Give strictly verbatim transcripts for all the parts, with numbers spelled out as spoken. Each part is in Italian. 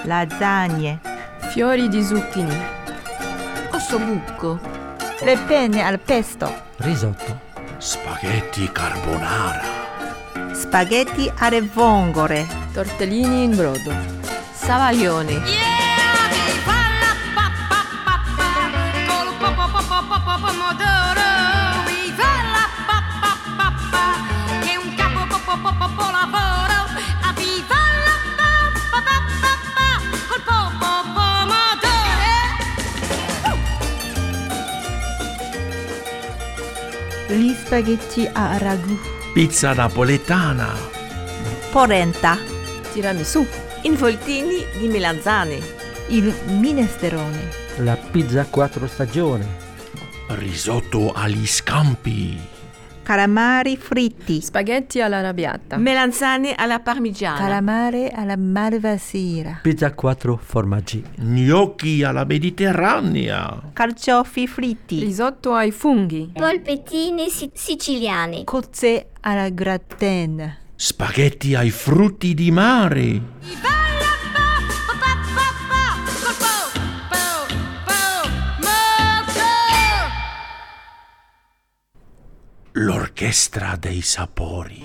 lasagne, fiori di zucchini, ossobuco, le penne al pesto, risotto, spaghetti carbonara, spaghetti alle vongole, tortellini in brodo, savaglione. gli spaghetti a ragù, pizza napoletana, polenta, tiramisù, involtini di melanzane, il minestrone, la pizza quattro stagioni, risotto agli scampi, calamari fritti, spaghetti all'arrabbiata, melanzane alla parmigiana, calamare alla malvasira, pizza quattro formaggi, gnocchi alla mediterranea, carciofi fritti, risotto ai funghi, polpettine si- siciliane, cozze alla gratin, spaghetti ai frutti di mare, l'orchestra dei sapori,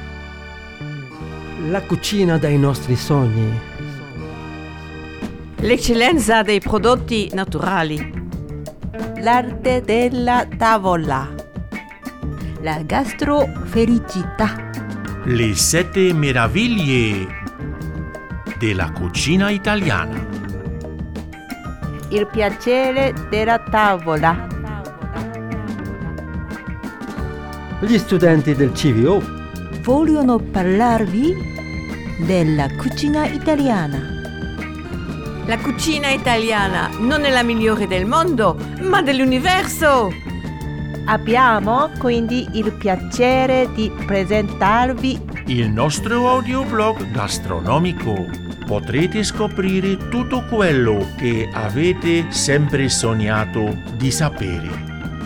la cucina dei nostri sogni, l'eccellenza dei prodotti naturali, l'arte della tavola, la gastrofelicità, le sette meraviglie della cucina italiana, il piacere della tavola. gli studenti del C V O vogliono parlarvi della cucina italiana. La cucina italiana non è la migliore del mondo, ma dell'universo. Abbiamo quindi il piacere di presentarvi il nostro audioblog gastronomico. Potrete scoprire tutto quello che avete sempre sognato di sapere.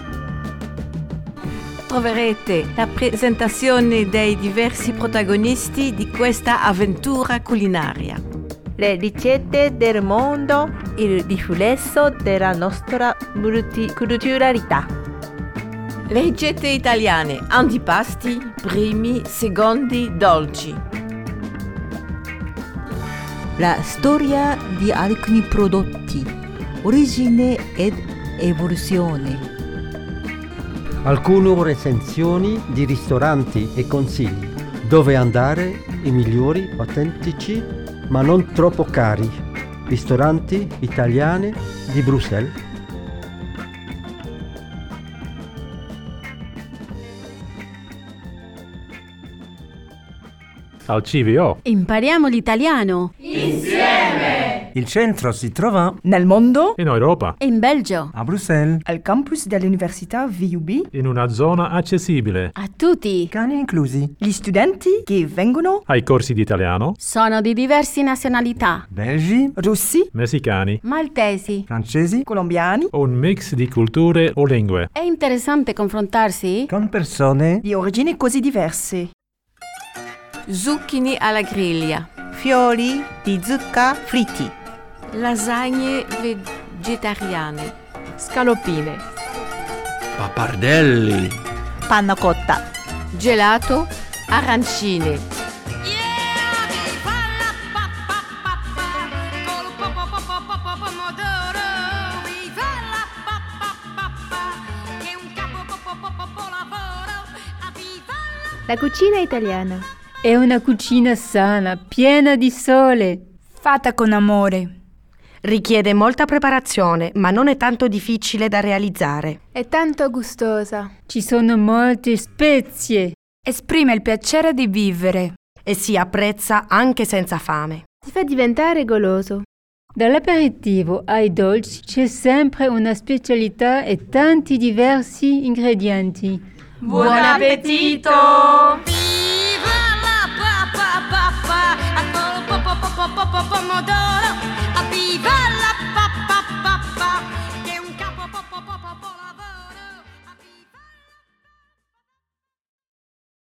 Troverete la presentazione dei diversi protagonisti di questa avventura culinaria. le ricette del mondo, il riflesso della nostra multiculturalità. Le ricette italiane, antipasti, primi, secondi, dolci. La storia di alcuni prodotti, origine ed evoluzione. alcune recensioni di ristoranti e consigli, dove andare i migliori, autentici, ma non troppo cari, ristoranti italiani di Bruxelles. Al C V O. Impariamo l'italiano. Il centro si trova nel mondo, In Europa. In Belgio. a Bruxelles, al campus dell'Università V U B, In una zona accessibile. A tutti. cani inclusi, gli studenti che vengono Ai corsi di italiano. Sono di diverse nazionalità. belgi, russi, Messicani. Maltesi. francesi, colombiani, Un mix di culture o lingue. È interessante confrontarsi. con persone di origini così diverse. Zucchini alla griglia. Fiori di zucca fritti. Lasagne vegetariane. scaloppine, Pappardelle, Panna cotta. Gelato, arancine. La cucina italiana è una cucina sana, piena di sole. Fatta con amore. Richiede molta preparazione, ma non è tanto difficile da realizzare. è tanto gustosa. Ci sono molte spezie. Esprime il piacere di vivere. E si apprezza anche senza fame. Ti fa diventare goloso. Dall'aperitivo ai dolci c'è sempre una specialità e tanti diversi ingredienti. buon appetito!